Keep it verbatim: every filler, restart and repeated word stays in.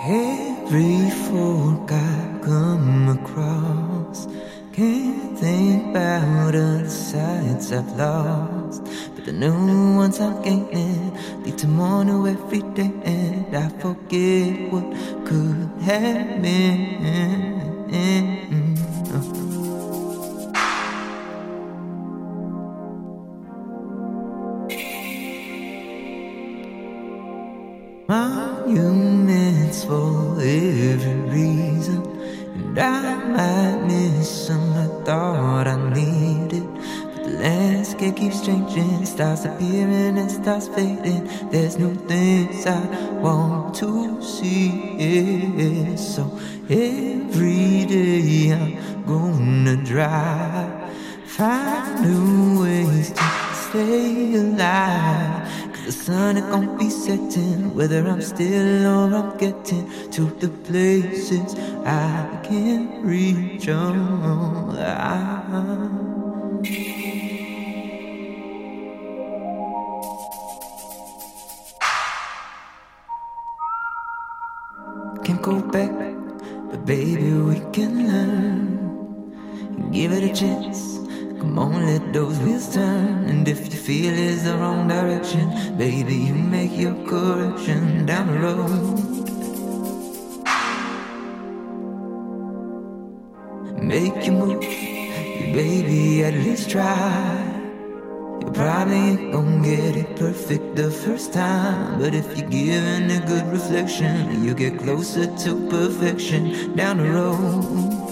Every fork I come across, can't think about the sides I've lost, but the new ones I'm gaining lead to more new every day, and I forget what could have been. Monuments for every reason, and I might miss some I thought I needed, but the landscape keeps changing, stars appearing and stars fading. There's new things I want to see, so every day I'm gonna drive, find new ways to stay alive. The sun is gonna be setting, whether I'm still or I'm getting to the places I can't reach. Oh, I can't go back, but baby we can learn and give it a chance. Come on, let those wheels turn, and if you feel it's the wrong direction, baby, you make your correction down the road. Make you move, baby, at least try. You probably ain't gon' get it perfect the first time, but if you're giving a good reflection, you get closer to perfection down the road.